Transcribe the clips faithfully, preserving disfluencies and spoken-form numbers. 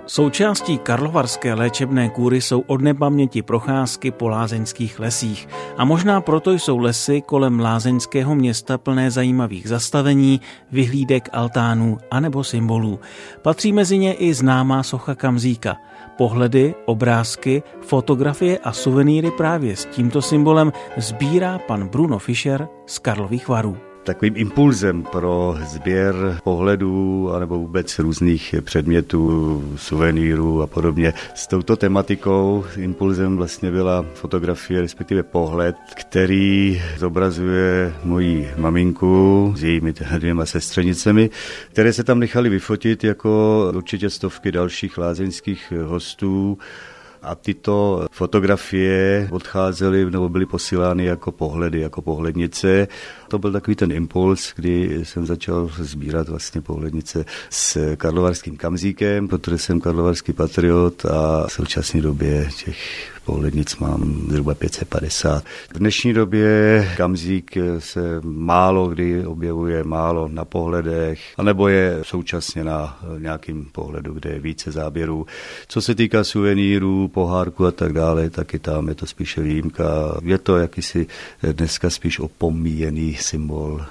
Součástí karlovarské léčebné kúry jsou odnepaměti procházky po lázeňských lesích. A možná proto jsou lesy kolem lázeňského města plné zajímavých zastavení, vyhlídek, altánů anebo symbolů. Patří mezi ně i známá socha Kamzíka. Pohledy, obrázky, fotografie a suvenýry právě s tímto symbolem sbírá pan Bruno Fischer z Karlových Varů. Takovým impulzem pro sběr pohledů anebo vůbec různých předmětů, suvenýrů a podobně. S touto tematikou impulzem vlastně byla fotografie, respektive pohled, který zobrazuje moji maminku s jejími dvěma sestřenicemi, které se tam nechali vyfotit jako určitě stovky dalších lázeňských hostů. A tyto fotografie odcházely nebo byly posílány jako pohledy, jako pohlednice. To byl takový ten impuls, kdy jsem začal sbírat vlastně pohlednice s karlovarským Kamzíkem, protože jsem karlovarský patriot a v současné době těch pohlednic mám zhruba pět set padesát. V dnešní době Kamzík se málo kdy objevuje, málo na pohledech, anebo je současně na nějakým pohledu, kde je více záběrů. Co se týká suvenýrů, pohárku a tak dále, tak i tam je to spíše výjimka. Je to jakýsi dneska spíš opomíjený symbol.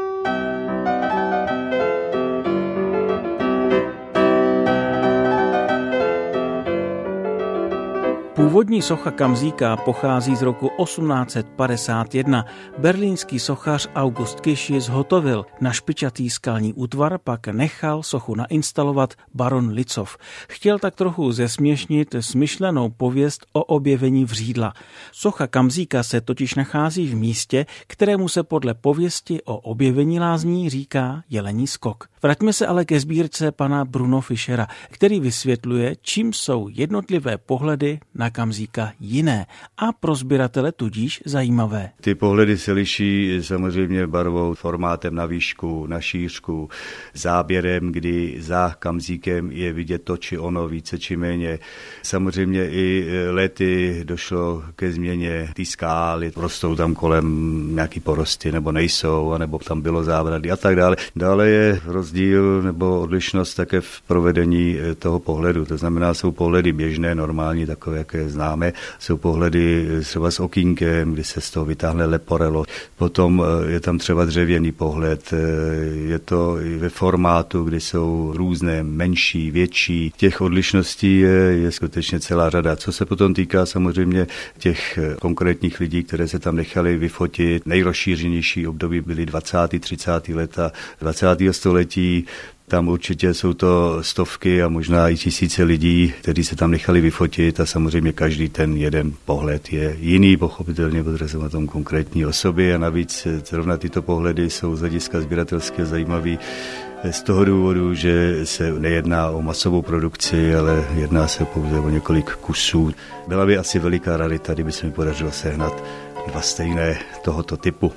Původní socha Kamzíka pochází z roku osmnáct set padesát jedna. Berlínský sochař August Kiss ji zhotovil. Na špičatý skalní útvar pak nechal sochu nainstalovat baron Lützow. Chtěl tak trochu zesměšnit smyšlenou pověst o objevení vřídla. Socha Kamzíka se totiž nachází v místě, kterému se podle pověsti o objevení lázní říká Jelení skok. Vraťme se ale ke sbírce pana Bruno Fischera, který vysvětluje, čím jsou jednotlivé pohledy na Kamzíka jiné a pro sběratele tudíž zajímavé. Ty pohledy se liší samozřejmě barvou, formátem na výšku, na šířku, záběrem, kdy za Kamzíkem je vidět to či ono více či méně. Samozřejmě i lety došlo ke změně té skály, rostou tam kolem nějaký porosty nebo nejsou, anebo tam bylo zábrady a tak dále. Dále je rozdíl nebo odlišnost také v provedení toho pohledu. To znamená, jsou pohledy běžné, normální, takové, jaké známe. Jsou pohledy třeba s okýnkem, kdy se z toho vytáhne leporelo. Potom je tam třeba dřevěný pohled. Je to i ve formátu, kdy jsou různé, menší, větší. Těch odlišností je, je skutečně celá řada. Co se potom týká samozřejmě těch konkrétních lidí, které se tam nechali vyfotit. Nejrozšířenější období byly dvacátá třicátá leta dvacátého století. Tam určitě jsou to stovky a možná i tisíce lidí, kteří se tam nechali vyfotit a samozřejmě každý ten jeden pohled je jiný, pochopitelně, protože jsou na tom konkrétní osoby a navíc zrovna tyto pohledy jsou z hlediska sběratelského zajímavý z toho důvodu, že se nejedná o masovou produkci, ale jedná se pouze o několik kusů. Byla by asi veliká rarita, kdyby se mi podařilo sehnat dva stejné tohoto typu.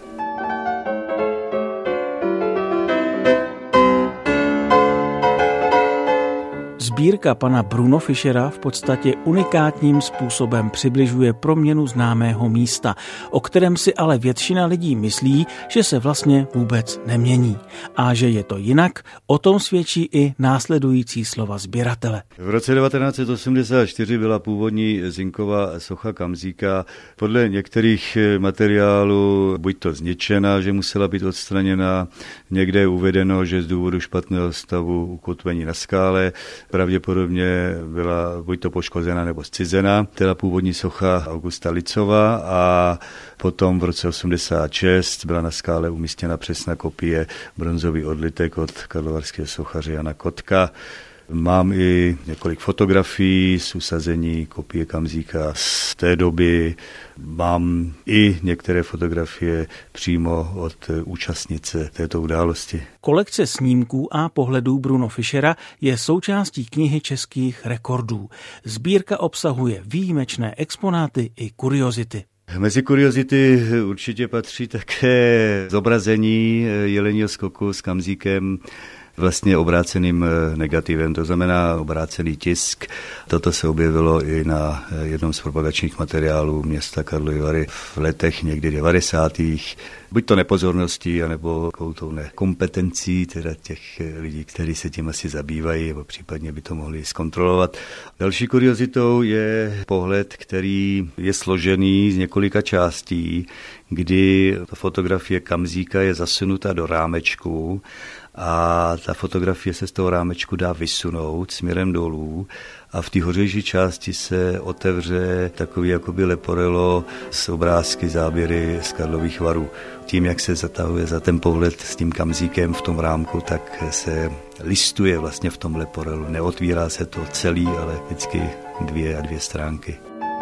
Sbírka pana Bruno Fischera v podstatě unikátním způsobem přibližuje proměnu známého místa, o kterém si ale většina lidí myslí, že se vlastně vůbec nemění. A že je to jinak, o tom svědčí i následující slova sběratele. V roce devatenáct set osmdesát čtyři byla původní zinková socha Kamzíka podle některých materiálů buď to zničena, že musela být odstraněna, někde je uvedeno, že z důvodu špatného stavu ukotvení na skále pravděpodobně byla buď to poškozena nebo zcizena, teda původní socha Augusta Lützowa, a potom v roce osmdesát šest byla na skále umístěna přesná kopie bronzový odlitek od karlovarského sochaře Jana Kotka. Mám i několik fotografií z usazení kopie Kamzíka z té doby. Mám i některé fotografie přímo od účastnice této události. Kolekce snímků a pohledů Bruno Fischera je součástí knihy českých rekordů. Sbírka obsahuje výjimečné exponáty i kuriozity. Mezi kuriozity určitě patří také zobrazení Jeleního skoku s Kamzíkem. V vlastně obráceným negativem, to znamená obrácený tisk. Toto se objevilo i na jednom z propagačních materiálů města Karlovy Vary v letech někdy devadesátých. Buď to nepozorností, anebo tou nekompetencí teda těch lidí, kteří se tím asi zabývají, nebo případně by to mohli zkontrolovat. Další kuriozitou je pohled, který je složený z několika částí, kdy ta fotografie Kamzíka je zasunutá do rámečku a ta fotografie se z toho rámečku dá vysunout směrem dolů a v té hořejší části se otevře takový jakoby leporelo s obrázky, záběry z Karlových Varů. Tím, jak se zatahuje za ten pohled s tím Kamzíkem v tom rámku, tak se listuje vlastně v tom leporelu. Neotvírá se to celý, ale vždycky dvě a dvě stránky.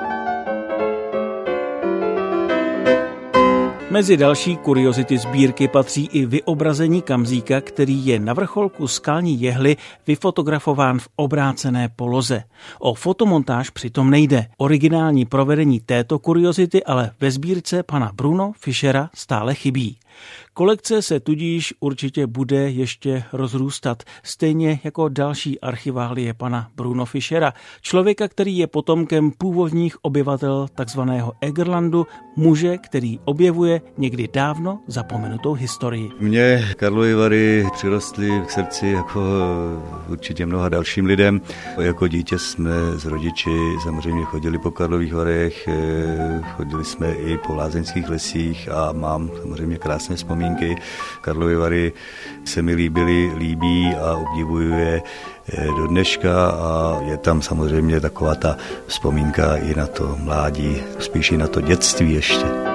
Mezi další kuriozity sbírky patří i vyobrazení Kamzíka, který je na vrcholku skalní jehly vyfotografován v obrácené poloze. O fotomontáž přitom nejde. Originální provedení této kuriozity ale ve sbírce pana Bruno Fischera stále chybí. Kolekce se tudíž určitě bude ještě rozrůstat, stejně jako další archiválie pana Bruno Fischera, člověka, který je potomkem původních obyvatel takzvaného Egerlandu, muže, který objevuje někdy dávno zapomenutou historii. Mně Karlovy Vary přirostly k srdci jako určitě mnoha dalším lidem. Jako dítě jsme s rodiči samozřejmě chodili po Karlových Varech, chodili jsme i po lázeňských lesích a mám samozřejmě krásné vzpomínky. Karlovy Vary se mi líbily, líbí a obdivuju je do dneška a je tam samozřejmě taková ta vzpomínka i na to mládí, spíš i na to dětství ještě.